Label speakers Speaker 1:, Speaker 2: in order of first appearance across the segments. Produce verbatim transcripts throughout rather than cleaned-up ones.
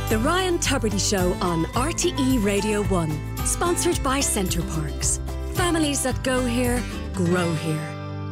Speaker 1: The Ryan Tubridy Show on R T E Radio one. Sponsored by Centre Parks. Families that go here, grow here.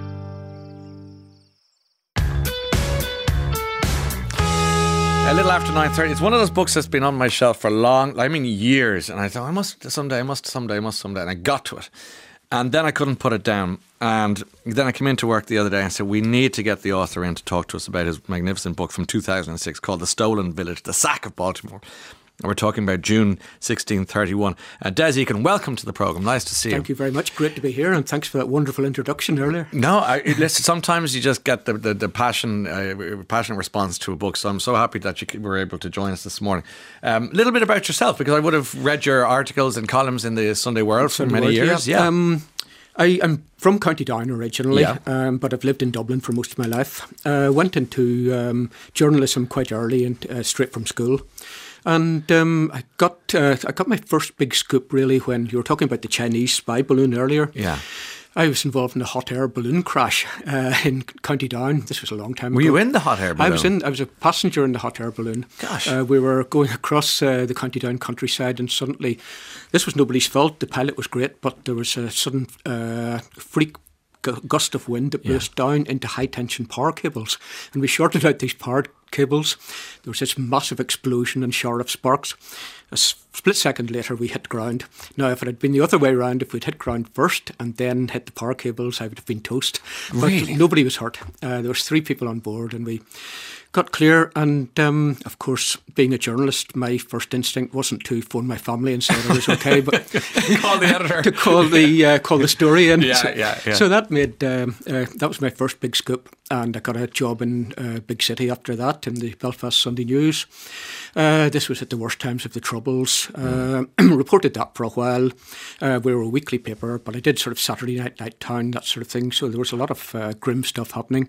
Speaker 2: A little after nine thirty. It's one of those books that's been on my shelf for long, I mean years. And I thought, I must someday, I must someday, I must someday. And I got to it. And then I couldn't put it down. And then I came into work the other day and said, we need to get the author in to talk to us about his magnificent book from two thousand six called The Stolen Village, The Sack of Baltimore. And we're talking about June sixteen thirty-one. Uh, Des Eakin, welcome to the programme. Nice to see you.
Speaker 3: Thank you very much. Great to be here, and thanks for that wonderful introduction earlier.
Speaker 2: No, I, listen, sometimes you just get the, the, the passion, uh, passionate response to a book. So I'm so happy that you were able to join us this morning. A um, little bit about yourself, because I would have read your articles and columns in the Sunday World for
Speaker 3: Sunday
Speaker 2: many
Speaker 3: World,
Speaker 2: years.
Speaker 3: Yeah.
Speaker 2: yeah.
Speaker 3: Um, I, I'm from County Down originally,
Speaker 2: Yeah.
Speaker 3: um, but I've lived in Dublin for most of my life. I uh, went into um, journalism quite early, and uh, straight from school. And um, I got uh, I got my first big scoop really when you were talking about the Chinese spy balloon earlier.
Speaker 2: Yeah.
Speaker 3: I was involved in a hot air balloon crash uh, in County Down. This was a long time
Speaker 2: Were
Speaker 3: ago.
Speaker 2: you in the hot air balloon?
Speaker 3: I was in. I was a passenger in the hot air balloon.
Speaker 2: Gosh.
Speaker 3: Uh, we were going across uh, the County Down countryside, and suddenly, this was nobody's fault. The pilot was great, but there was a sudden uh, freak gu- gust of wind that blew
Speaker 2: Yeah.
Speaker 3: us down into high tension power cables, and we shorted out these power cables. There was this massive explosion and shower of sparks. A split second later, we hit ground. Now, if it had been the other way around, if we'd hit ground first and then hit the power cables, I would have been toast. But
Speaker 2: Really?
Speaker 3: nobody was hurt. Uh, there was three people on board, and we got clear. And um, of course, being a journalist, my first instinct wasn't to phone my family and say that I was okay, but
Speaker 2: Call the editor.
Speaker 3: to call the uh, call the story in.
Speaker 2: Yeah,
Speaker 3: so,
Speaker 2: yeah, yeah.
Speaker 3: so that made um, uh, that was my first big scoop, and I got a job in a big city after that in the Belfast Sunday News. Uh, this was at the worst times of the Troubles. Uh, reported that for a while. Uh, we were a weekly paper, but I did sort of Saturday Night, Night Town, that sort of thing. So there was a lot of uh, grim stuff happening.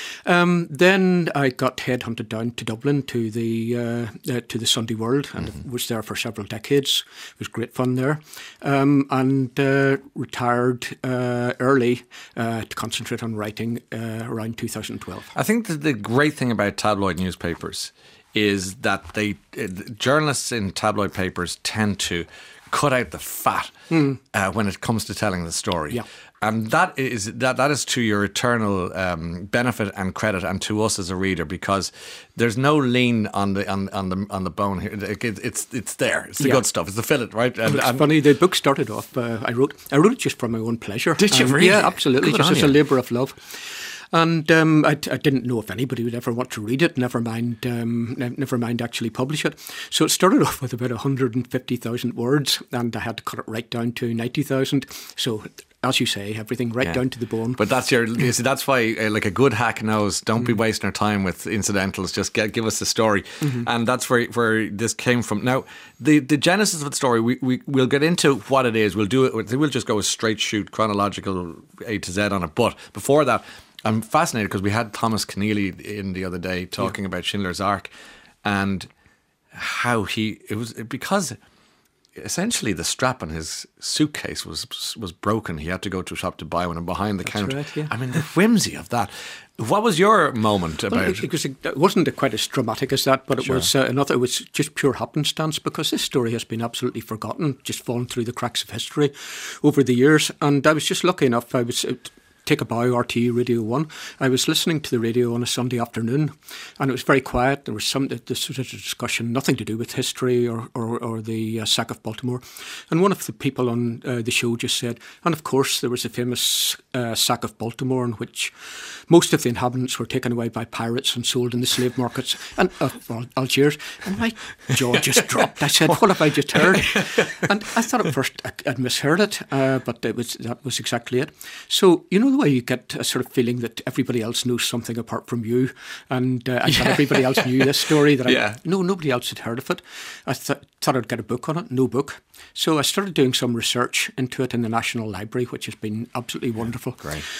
Speaker 3: Um, then I got headhunted down to Dublin to the uh, uh, to the Sunday World, and
Speaker 2: Mm-hmm.
Speaker 3: was there for several decades. It was great fun there, um, and uh, retired uh, early uh, to concentrate on writing uh, around two thousand twelve.
Speaker 2: I think that the great thing about tabloid newspapers is that they uh, journalists in tabloid papers tend to cut out the fat mm. uh, when it comes to telling the story.
Speaker 3: Yeah.
Speaker 2: And that is that that is to your eternal um, benefit and credit, and to us as a reader, because there's no lean on the on, on the on the bone here. It, it, it's it's there. It's the
Speaker 3: Yeah.
Speaker 2: good stuff. It's the fillet, right? And,
Speaker 3: It's
Speaker 2: and
Speaker 3: funny. The book started off. Uh, I wrote. I wrote it just for my own pleasure.
Speaker 2: Did you
Speaker 3: Um,
Speaker 2: really?
Speaker 3: Yeah, absolutely.
Speaker 2: Good
Speaker 3: just
Speaker 2: on
Speaker 3: as
Speaker 2: you.
Speaker 3: a labour of love. And um, I, I didn't know if anybody would ever want to read it. Never mind. Um, ne- never mind actually publish it. So it started off with about one hundred fifty thousand words, and I had to cut it right down to ninety thousand. So, as you say, everything right
Speaker 2: Yeah.
Speaker 3: down to the bone.
Speaker 2: But that's your. You see, that's why, uh, like a good hack knows, don't be wasting our time with incidentals. Just get, give us the story, and that's where where this came from. Now, the the genesis of the story, we we we'll get into what it is. We'll do it. We'll just go a straight shoot chronological A to Z on it. But before that, I'm fascinated because we had Thomas Keneally in the other day talking about Schindler's Ark, and how he it was because. Essentially, the strap on his suitcase was was broken. He had to go to a shop to buy one, and behind the
Speaker 3: That's
Speaker 2: counter.
Speaker 3: right, yeah.
Speaker 2: I mean, the whimsy of that. What was your moment about
Speaker 3: Well, it, it, was, it wasn't quite as dramatic as that, but it
Speaker 2: Sure.
Speaker 3: was uh, another. It was just pure happenstance, because this story has been absolutely forgotten, just fallen through the cracks of history over the years. And I was just lucky enough. I was. Uh, Take a bow, R T E Radio one. I was listening to the radio on a Sunday afternoon, and it was very quiet. There was some this was a discussion, nothing to do with history or or, or the uh, sack of Baltimore. And one of the people on uh, the show just said, and of course there was a famous uh, sack of Baltimore in which most of the inhabitants were taken away by pirates and sold in the slave markets and uh, Al- Algiers. And my jaw just dropped. I said, "What have I just heard?" And I thought at first I'd misheard it, uh, but it was that was exactly it. So you know the way you get a sort of feeling that everybody else knows something apart from you, and uh, I thought
Speaker 2: Yeah.
Speaker 3: everybody else knew this story that
Speaker 2: Yeah.
Speaker 3: I no nobody else had heard of it. I th- thought I'd get a book on it, no book. So I started doing some research into it in the National Library, which has been absolutely wonderful.
Speaker 2: Great.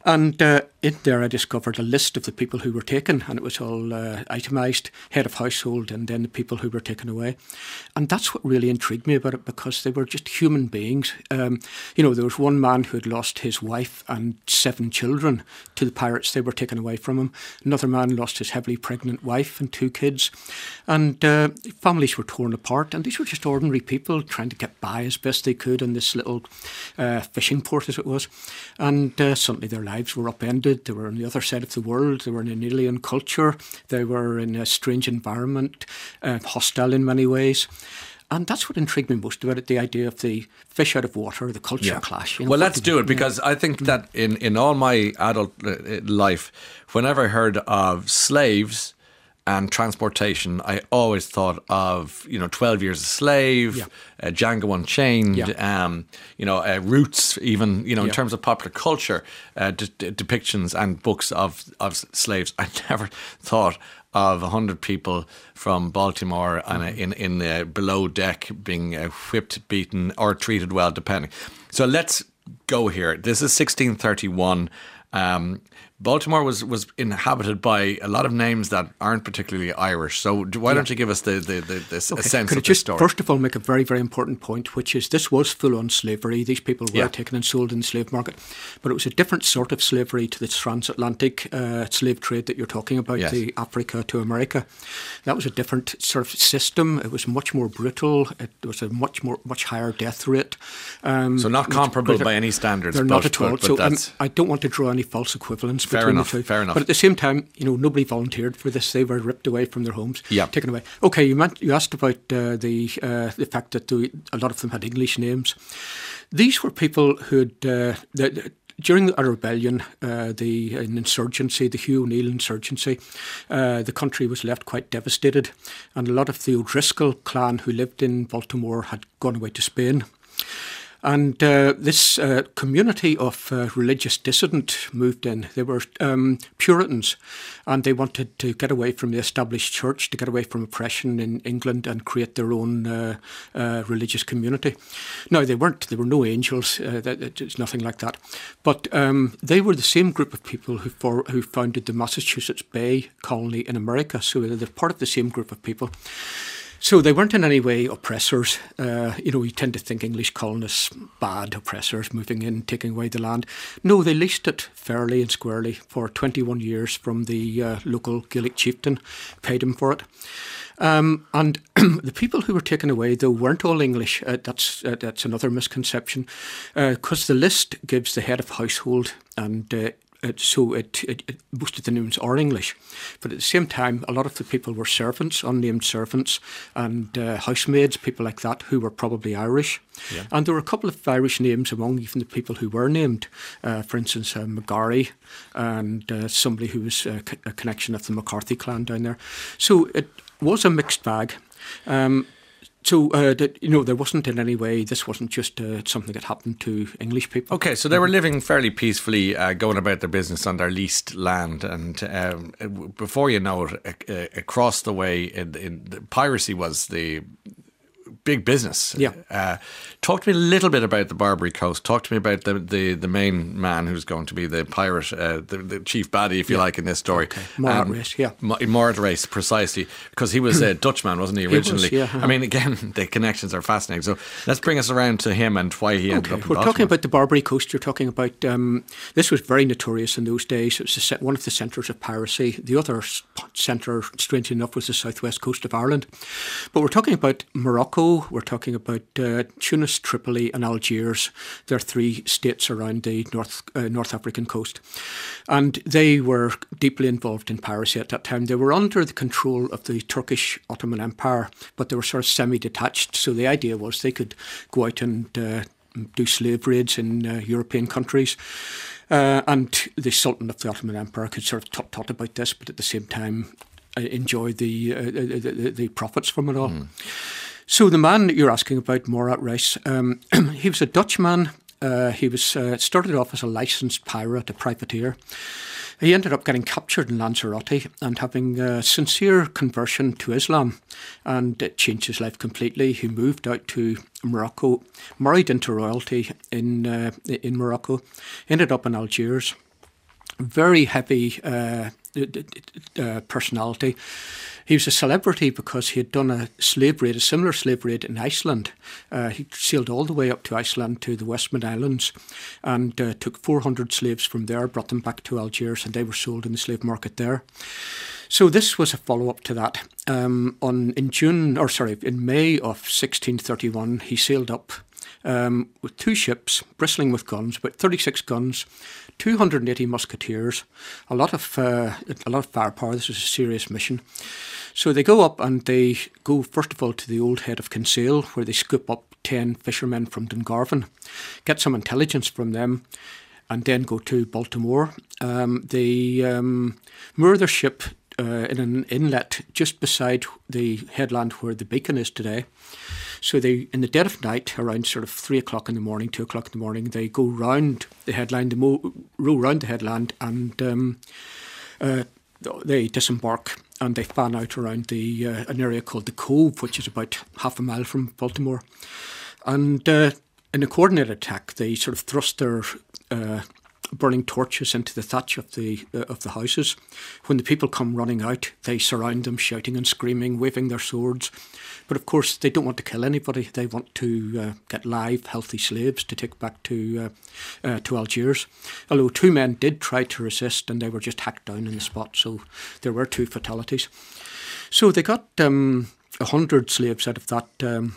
Speaker 3: And uh, in there I discovered a list of the people who were taken, and it was all uh, itemised, head of household and then the people who were taken away. And that's what really intrigued me about it, because they were just human beings. Um, you know, there was one man who had lost his wife and seven children to the pirates. They were taken away from him. Another man lost his heavily pregnant wife and two kids. And uh, families were torn apart, and these were just ordinary people trying to get by as best they could in this little uh, fishing port, as it was. And uh, suddenly their lives were upended. They were on the other side of the world. They were in an alien culture. They were in a strange environment, uh, hostile in many ways. And that's what intrigued me most about it, the idea of the fish out of water, the culture
Speaker 2: yeah.
Speaker 3: clash. You know,
Speaker 2: well, let's do it, because yeah. I think that in, in all my adult life, whenever I heard of slaves and transportation, I always thought of, you know, twelve Years a Slave, yeah. uh, Django Unchained, yeah. um, you know, uh, Roots, even, you know, in yeah. terms of popular culture, uh, de- de- depictions and books of, of slaves. I never thought of a hundred people from Baltimore mm-hmm. and in in uh, below deck being uh, whipped, beaten, or treated well, depending. So let's go here. This is sixteen thirty-one. Um, Baltimore was, was inhabited by a lot of names that aren't particularly Irish. So why yeah. don't you give us the, the, the, the okay. sense
Speaker 3: Could
Speaker 2: of
Speaker 3: I just,
Speaker 2: the story?
Speaker 3: First of all, make a very, very important point, which is this was full-on slavery. These people were
Speaker 2: yeah.
Speaker 3: taken and sold in the slave market. But it was a different sort of slavery to the transatlantic uh, slave trade that you're talking about, yes. the Africa to America. That was a different sort of system. It was much more brutal. It was a much more much higher death rate. Um,
Speaker 2: so not comparable by any standards.
Speaker 3: They're
Speaker 2: but,
Speaker 3: not at all.
Speaker 2: But, but
Speaker 3: so um, I don't want to draw any false equivalence
Speaker 2: fair
Speaker 3: between
Speaker 2: enough,
Speaker 3: the two.
Speaker 2: Fair enough.
Speaker 3: But at the same time, you know, nobody volunteered for this. They were ripped away from their homes,
Speaker 2: yep.
Speaker 3: taken away. Okay, you meant you asked about uh, the uh, the fact that the, a lot of them had English names. These were people who'd uh, the, the, during a rebellion, uh, the an insurgency, the Hugh O'Neill insurgency, uh, the country was left quite devastated, and a lot of the O'Driscoll clan who lived in Baltimore had gone away to Spain. And uh, this uh, community of uh, religious dissident moved in. They were um, Puritans, and they wanted to get away from the established church, to get away from oppression in England and create their own uh, uh, religious community. Now, they weren't, there were no angels, uh, it's nothing like that. But um, they were the same group of people who, for, who founded the Massachusetts Bay colony in America. So they're part of the same group of people. So they weren't in any way oppressors. Uh, you know, you tend to think English colonists, bad oppressors, moving in, taking away the land. No, they leased it fairly and squarely for twenty-one years from the uh, local Gaelic chieftain, paid him for it. Um, and the people who were taken away, though, weren't all English. Uh, that's uh, that's another misconception, because uh, the list gives the head of household and uh, It, so it, it, it, most of the names are English. But at the same time, a lot of the people were servants, unnamed servants, and uh, housemaids, people like that, who were probably Irish. Yeah. And there were a couple of Irish names among even the people who were named. Uh, for instance, uh, McGarry, and uh, somebody who was uh, a connection of the McCarthy clan down there. So it was a mixed bag. Um, So, uh, that, you know, there wasn't in any way, this wasn't just uh, something that happened to English people.
Speaker 2: Okay, so they were living fairly peacefully, uh, going about their business on their leased land. And um, before you know it, uh, across the way, in, in, the piracy was the big business.
Speaker 3: Yeah.
Speaker 2: Uh, talk to me a little bit about the Barbary Coast. Talk to me about the the, the main man who's going to be the pirate, uh, the, the chief baddie, if you yeah. like, in this story.
Speaker 3: Okay. Morat um, Race, yeah.
Speaker 2: Morat Race, precisely, because he was a Dutchman, wasn't he, originally?
Speaker 3: He was, yeah.
Speaker 2: I mean, again, the connections are fascinating. So let's bring us around to him and why he ended
Speaker 3: okay.
Speaker 2: up in
Speaker 3: We're
Speaker 2: Baltimore.
Speaker 3: talking about the Barbary Coast. You're talking about, um, this was very notorious in those days. It was a, one of the centres of piracy. The other centre, strangely enough, was the southwest coast of Ireland. But we're talking about Morocco, we're talking about uh, Tunis, Tripoli and Algiers. There are three states around the North uh, North African coast. And they were deeply involved in piracy at that time. They were under the control of the Turkish Ottoman Empire, but they were sort of semi-detached. So the idea was they could go out and uh, do slave raids in uh, European countries. Uh, and the Sultan of the Ottoman Empire could sort of tut-tut about this, but at the same time uh, enjoy the, uh, the, the, the profits from it all. Mm. So the man that you're asking about, Morat Race, um, he was a Dutchman. Uh, he was uh, started off as a licensed pirate, a privateer. He ended up getting captured in Lanzarote and having a sincere conversion to Islam, and it changed his life completely. He moved out to Morocco, married into royalty in uh, in Morocco, ended up in Algiers. very heavy uh, uh, personality. He was a celebrity because he had done a slave raid, a similar slave raid in Iceland. Uh, he sailed all the way up to Iceland, to the Westman Islands, and uh, took four hundred slaves from there, brought them back to Algiers, and they were sold in the slave market there. So this was a follow-up to that. Um, on in June, or sorry, in May of sixteen thirty-one, he sailed up um, with two ships, bristling with guns, about thirty-six guns, two hundred eighty musketeers, a lot of uh, a lot of firepower. This was a serious mission. So they go up and they go first of all to the old head of Kinsale, where they scoop up ten fishermen from Dungarvan, get some intelligence from them, and then go to Baltimore. Um, they um, moor their ship uh, in an inlet just beside the headland where the beacon is today. So they, in the dead of night, around sort of three o'clock in the morning, two o'clock in the morning, they go round the headland, they mo- row round the headland, and um, uh, they disembark and they fan out around the uh, an area called the Cove, which is about half a mile from Baltimore. And uh, in a coordinated attack, they sort of thrust their uh, burning torches into the thatch of the uh, of the houses. When the people come running out, they surround them, shouting and screaming, waving their swords. But of course, they don't want to kill anybody. They want to uh, get live, healthy slaves to take back to uh, uh, to Algiers. Although two men did try to resist, and they were just hacked down in the spot. So there were two fatalities. So they got um, a hundred slaves out of that. Um,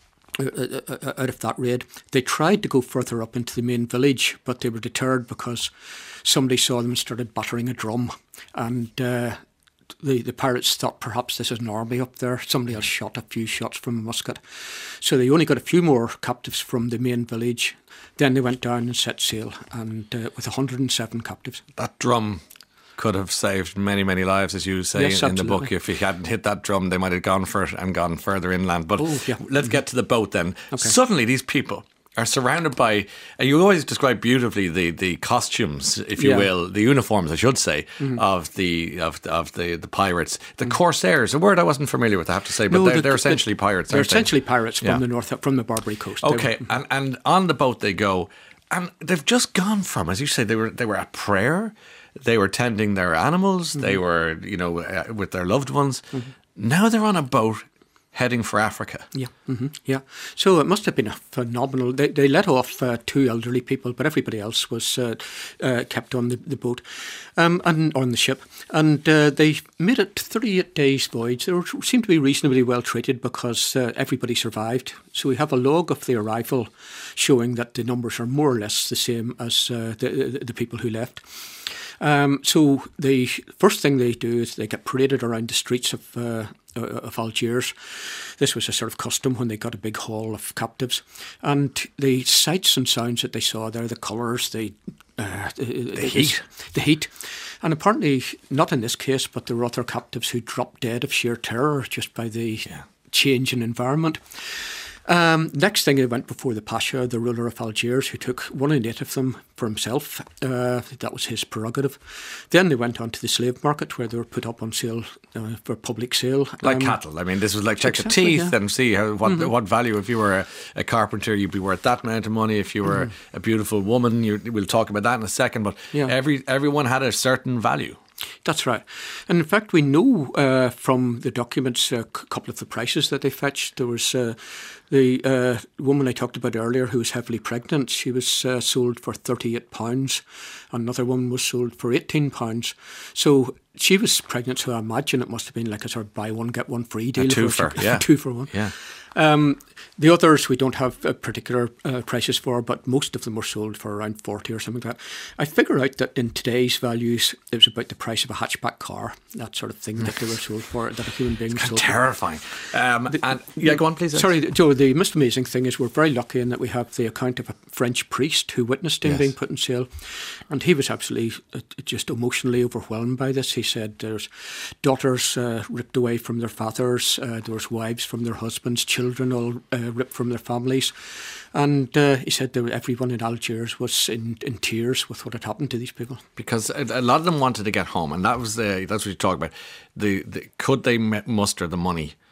Speaker 3: out of that raid. They tried to go further up into the main village, but they were deterred because somebody saw them and started battering a drum, and uh, the, the pirates thought perhaps this is an army up there. Somebody else shot a few shots from a musket. So they only got a few more captives from the main village. Then they went down and set sail, and uh, with one hundred seven captives.
Speaker 2: That drum could have saved many, many lives, as you say
Speaker 3: yes,
Speaker 2: in the book. If he hadn't hit that drum, they might have gone for it and gone further inland. But
Speaker 3: oh, yeah.
Speaker 2: let's get to the boat then.
Speaker 3: Okay.
Speaker 2: Suddenly these people are surrounded by, and you always describe beautifully the, the costumes, if you
Speaker 3: yeah.
Speaker 2: will, the uniforms, I should say, mm-hmm. of the of of the, the pirates, the mm-hmm. corsairs, a word I wasn't familiar with, I have to say, but
Speaker 3: no,
Speaker 2: they're,
Speaker 3: the,
Speaker 2: they're essentially
Speaker 3: the,
Speaker 2: pirates.
Speaker 3: They're
Speaker 2: aren't
Speaker 3: essentially
Speaker 2: they?
Speaker 3: pirates from
Speaker 2: yeah.
Speaker 3: the north, from the Barbary Coast.
Speaker 2: Okay,
Speaker 3: were,
Speaker 2: and and on the boat they go, and they've just gone from, as you say, they were they were at prayer. They were tending their animals. Mm-hmm. They were, you know, uh, with their loved ones. Mm-hmm. Now they're on a boat heading for Africa.
Speaker 3: Yeah, mm-hmm. yeah. So it must have been a phenomenal. They, they let off uh, two elderly people, but everybody else was uh, uh, kept on the, the boat um, and on the ship. And uh, they made it thirty-eight days voyage. They were, seemed to be reasonably well treated because uh, everybody survived. So we have a log of the arrival showing that the numbers are more or less the same as uh, the, the the people who left. Um, so the first thing they do is they get paraded around the streets of uh, of Algiers. This was a sort of custom when they got a big haul of captives, and the sights and sounds that they saw there, the colours, the uh, the,
Speaker 2: the heat,
Speaker 3: the heat, and apparently not in this case, but there were other captives who dropped dead of sheer terror just by the yeah. change in environment. Um, next thing, they went before the Pasha, the ruler of Algiers, who took one and eight of them for himself. Uh, that was his prerogative. Then they went on to the slave market, where they were put up on sale uh, for public sale.
Speaker 2: Like
Speaker 3: um,
Speaker 2: cattle. I mean, this was like check
Speaker 3: exactly,
Speaker 2: the teeth
Speaker 3: yeah.
Speaker 2: and see how what
Speaker 3: mm-hmm.
Speaker 2: what value. If you were a, a carpenter, you'd be worth that amount of money. If you were mm-hmm. a beautiful woman, you, we'll talk about that in a second. But
Speaker 3: yeah.
Speaker 2: every everyone had a certain value.
Speaker 3: That's right. And in fact, we know uh, from the documents a c- couple of the prices that they fetched. There was uh, the uh, woman I talked about earlier who was heavily pregnant. She was uh, sold for thirty-eight pounds. Another one was sold for eighteen pounds. So she was pregnant, so I imagine it must have been like a sort of buy one, get one free deal.
Speaker 2: A two for, yeah.
Speaker 3: two for one.
Speaker 2: Yeah.
Speaker 3: Um, the others we don't have uh, particular uh, prices for, but most of them were sold for around forty or something like that. I figure out that in today's values, it was about the price of a hatchback car, that sort of thing that they were sold for, that a human being sold.
Speaker 2: Terrifying. Um,
Speaker 3: the,
Speaker 2: and yeah, go on, please.
Speaker 3: Sorry, Joe. The most amazing thing is we're very lucky in that we have the account of a French priest who witnessed him yes. being put in sale, and he was absolutely uh, just emotionally overwhelmed by this. He said there's daughters uh, ripped away from their fathers, uh, there was wives from their husbands, children all uh, ripped from their families, and uh, he said that everyone in Algiers was in, in tears with what had happened to these people,
Speaker 2: because a lot of them wanted to get home, and that was the that's what you talk about. The, the could they muster the money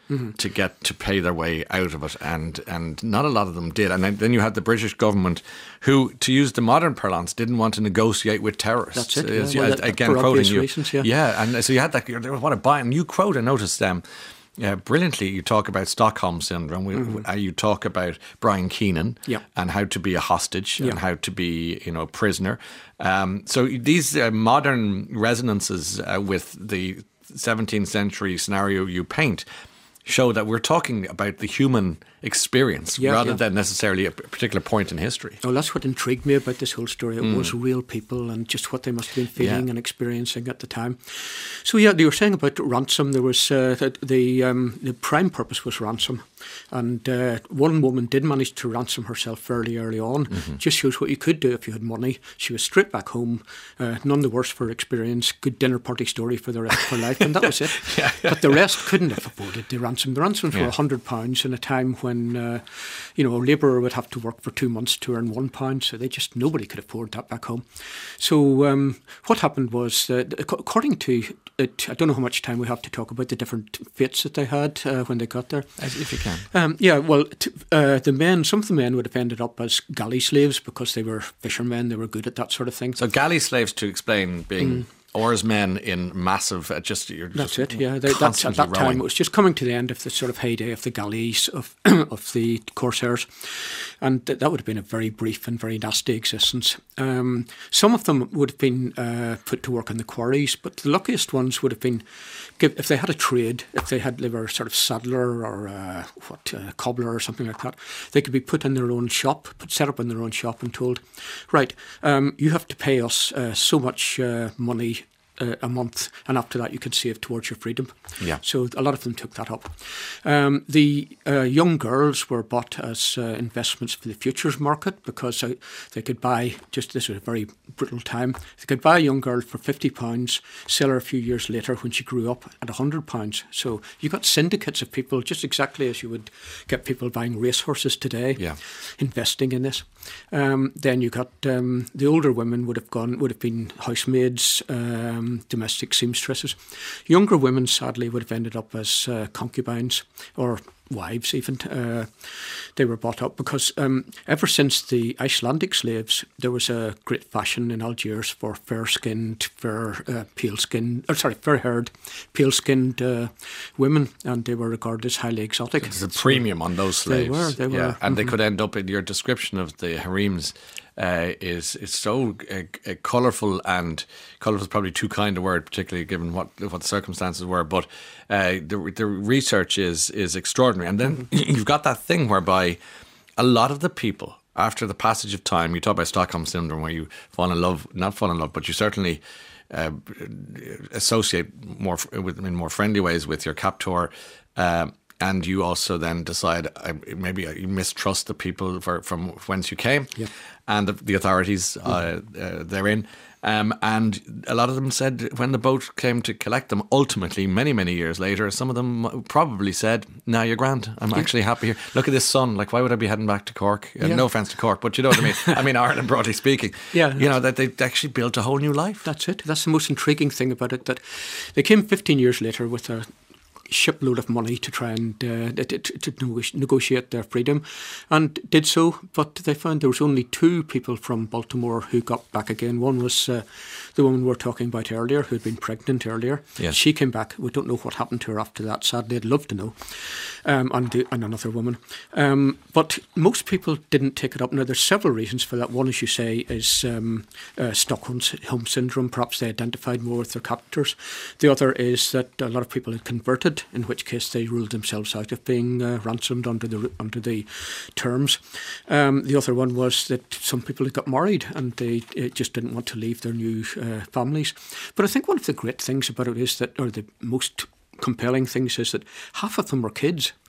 Speaker 2: mm-hmm. to get to pay their way out of it, and and not a lot of them did. And then, then you had the British government, who, to use the modern parlance, didn't want to negotiate with terrorists.
Speaker 3: That's it. Yeah.
Speaker 2: As,
Speaker 3: Well,
Speaker 2: as,
Speaker 3: that,
Speaker 2: again,
Speaker 3: for
Speaker 2: quoting you,
Speaker 3: reasons, yeah.
Speaker 2: yeah, and so you had that. What a buy, and you quote, I noticed them. Um, Yeah, brilliantly. You talk about Stockholm syndrome. We, mm-hmm. uh, you talk about Brian Keenan
Speaker 3: yeah.
Speaker 2: and how to be a hostage
Speaker 3: yeah.
Speaker 2: and how to be, you know, a prisoner. Um, so these uh, modern resonances uh, with the seventeenth century scenario you paint show that we're talking about the human experience
Speaker 3: yeah,
Speaker 2: rather
Speaker 3: yeah.
Speaker 2: than necessarily a particular point in history.
Speaker 3: Well, that's what intrigued me about this whole story. It
Speaker 2: Mm.
Speaker 3: was real people and just what they must have been feeling
Speaker 2: Yeah.
Speaker 3: and experiencing at the time. So yeah, you were saying about ransom. There was uh, the the, um, the prime purpose was ransom, and uh, one woman did manage to ransom herself fairly early on. Mm-hmm. Just shows what you could do if you had money. She was straight back home, uh, none the worse for her experience. Good dinner party story for the rest of her life, and that was it.
Speaker 2: yeah, yeah.
Speaker 3: But the rest couldn't have afforded the ransom. The ransom for a
Speaker 2: Yeah.
Speaker 3: hundred pounds in a time when uh, you know a labourer would have to work for two months to earn one pound. So they just nobody could afford that back home. So um, what happened was that according to it, I don't know how much time we have to talk about the different fates that they had uh, when they got there.
Speaker 2: As if you can.
Speaker 3: Um, yeah, well, t- uh, the men, some of the men would have ended up as galley slaves because they were fishermen. They were good at that sort of thing.
Speaker 2: So galley slaves, to explain, being mm. oarsmen in massive, uh, just you're
Speaker 3: that's
Speaker 2: just
Speaker 3: it. Yeah, they, that's at that
Speaker 2: rowing.
Speaker 3: time it was just coming to the end of the sort of heyday of the galleys of of the corsairs, and th- that would have been a very brief and very nasty existence. Um, some of them would have been uh, put to work in the quarries, but the luckiest ones would have been give, if they had a trade, if they had they were sort of saddler or uh, what uh, cobbler or something like that. They could be put in their own shop, put set up in their own shop, and told, right, um, you have to pay us uh, so much uh, money Uh, a month, and after that you could save towards your freedom.
Speaker 2: Yeah.
Speaker 3: So a lot of them took that up. Um, the uh, young girls were bought as uh, investments for the futures market because uh, they could buy, just this was a very brutal time, they could buy a young girl for fifty pounds, sell her a few years later when she grew up at one hundred pounds. So you got syndicates of people, just exactly as you would get people buying racehorses today,
Speaker 2: yeah.
Speaker 3: investing in this. Um, then you got um, the older women would have gone, would have been housemaids, um, domestic seamstresses. Younger women, sadly, would have ended up as uh, concubines or wives even. Uh, they were bought up because um, ever since the Icelandic slaves, there was a great fashion in Algiers for fair-skinned, fair, uh, pale-skinned, or sorry, fair-haired, pale-skinned uh, women, and they were regarded as highly exotic.
Speaker 2: There's a premium on those slaves.
Speaker 3: They were, they were.
Speaker 2: Yeah, and
Speaker 3: mm-hmm.
Speaker 2: they could end up in your description of the harems. Uh, is is so uh, uh, colourful, and colourful is probably too kind a word, particularly given what what the circumstances were. But uh, the the research is is extraordinary, and then mm-hmm. you've got that thing whereby a lot of the people, after the passage of time, you talk about Stockholm syndrome, where you fall in love, not fall in love, but you certainly uh, associate more with in more friendly ways with your captor. Um, And you also then decide uh, maybe you mistrust the people for, from whence you came,
Speaker 3: yeah.
Speaker 2: and the, the authorities uh, uh, therein. Um, and a lot of them said when the boat came to collect them, ultimately, many, many years later, some of them probably said, "Nah, you're grand. I'm yeah. actually happy here. Look at this sun. Like, why would I be heading back to Cork? Uh,
Speaker 3: yeah.
Speaker 2: No offence to Cork, but you know what I mean. I mean, Ireland, broadly speaking.
Speaker 3: Yeah,
Speaker 2: you know, that they actually built a whole new life.
Speaker 3: That's it. That's the most intriguing thing about it, that they came fifteen years later with a shipload of money to try and uh, to, to, to negotiate their freedom, and did so, but they found there was only two people from Baltimore who got back again. One was uh, the woman we were talking about earlier, who had been pregnant earlier.
Speaker 2: Yes.
Speaker 3: She came back. We don't know what happened to her after that. Sadly, I'd love to know. Um, and, the, and another woman. Um, but most people didn't take it up. Now, there's several reasons for that. One, as you say, is um, uh, Stockholm syndrome. Perhaps they identified more with their captors. The other is that a lot of people had converted, in which case they ruled themselves out of being uh, ransomed under the under the terms. Um, the other one was that some people had got married and they uh, just didn't want to leave their new uh, families. But I think one of the great things about it is that, or the most compelling things, is that half of them were kids.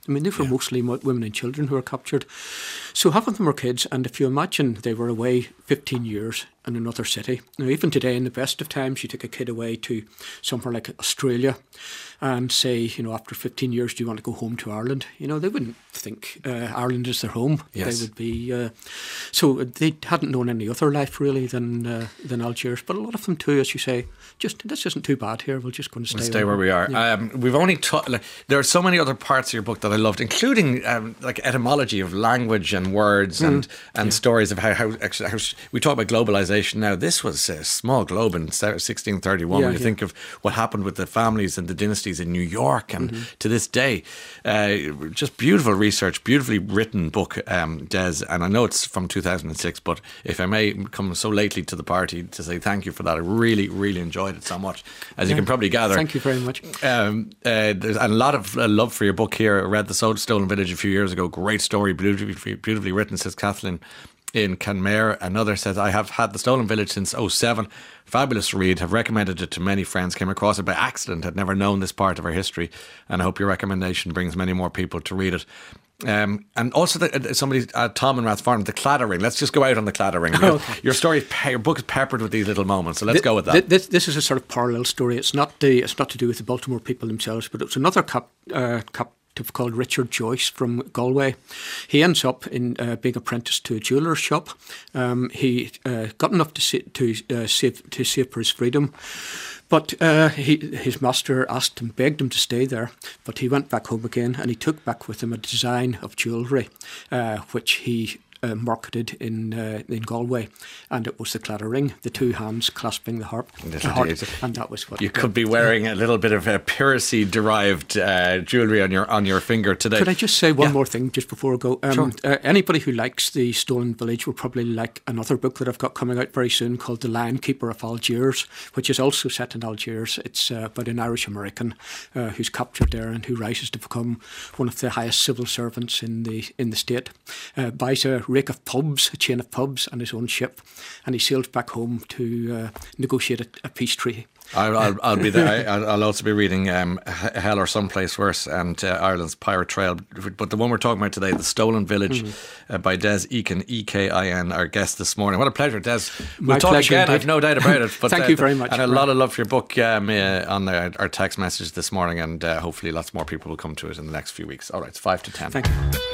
Speaker 3: I mean, they were yeah. mostly women and children who were captured. So half of them were kids, and if you imagine they were away fifteen years in another city. Now, even today, in the best of times, you take a kid away to somewhere like Australia and say, you know, after fifteen years, do you want to go home to Ireland? You know, they wouldn't think uh, Ireland is their home.
Speaker 2: Yes.
Speaker 3: They would be... Uh, so they hadn't known any other life, really, than uh, than Algiers. But a lot of them, too, as you say, just, this isn't too bad here. We're just going to stay,
Speaker 2: we'll stay where we are. Yeah. Um, we've only... Ta- like, there are so many other parts of your book that I loved, including um, like etymology of language and words and, mm. and yeah. stories of how, how actually... How sh- we talk about globalisation now. This was a small globe in sixteen thirty-one. Yeah, when you yeah. think of what happened with the families and the dynasties in New York and mm-hmm. to this day. Uh, just beautiful research, beautifully written book, um, Des. And I know it's from two thousand six, but if I may come so lately to the party to say thank you for that. I really, really enjoyed it so much, as yeah. you can probably gather.
Speaker 3: Thank you very much.
Speaker 2: Um, uh, there's a lot of uh, love for your book here. I read The Stolen Village a few years ago. Great story, beautifully, beautifully written, says Kathleen in Canmare. Another says, I have had The Stolen Village since oh seven. Fabulous read. Have recommended it to many friends. Came across it by accident. Had never known this part of our history. And I hope your recommendation brings many more people to read it. Um, and also the, uh, somebody, uh, Tom in Rathfarnham, the Claddering. Let's just go out on the Claddering. Your, okay. your story, your book is peppered with these little moments. So let's the, go with that.
Speaker 3: This, this is a sort of parallel story. It's not the, it's not to do with the Baltimore people themselves, but it's another cap, uh, cap called Richard Joyce from Galway. He ends up in uh, being apprenticed to a jeweller's shop. Um, he uh, got enough to, sa- to uh, save to save for his freedom, but uh, he, his master asked him, begged him to stay there. But he went back home again, and he took back with him a design of jewellery, uh, which he Uh, marketed in uh, in Galway, and it was the Claddering, the two hands clasping the harp, the heart, and that was what
Speaker 2: you could be wearing. A little bit of a Piracy derived uh, jewellery on your on your finger today.
Speaker 3: Could I just say one
Speaker 2: yeah.
Speaker 3: more thing just before I go? Um,
Speaker 2: sure.
Speaker 3: uh, anybody who likes The Stolen Village will probably like another book that I've got coming out very soon called The Lion Keeper of Algiers, which is also set in Algiers. It's uh, about an Irish American uh, who's captured there and who rises to become one of the highest civil servants in the in the state. Uh, buys a rake of pubs, a chain of pubs, and his own ship, and he sails back home to uh, negotiate a, a peace treaty.
Speaker 2: I'll, I'll, I'll be there. I, I'll also be reading um, Hell or Someplace Worse and uh, Ireland's Pirate Trail. But the one we're talking about today, The Stolen Village, mm-hmm. uh, by Des Ekin, E K I N, our guest this morning. What a pleasure, Des. We'll
Speaker 3: My
Speaker 2: talk
Speaker 3: pleasure,
Speaker 2: again,
Speaker 3: indeed.
Speaker 2: I've no doubt about it. But,
Speaker 3: Thank
Speaker 2: uh,
Speaker 3: you very much.
Speaker 2: And a lot of love for your book um, uh, on the, our text message this morning, and uh, hopefully lots more people will come to it in the next few weeks. All right, it's five to ten.
Speaker 3: Thank you.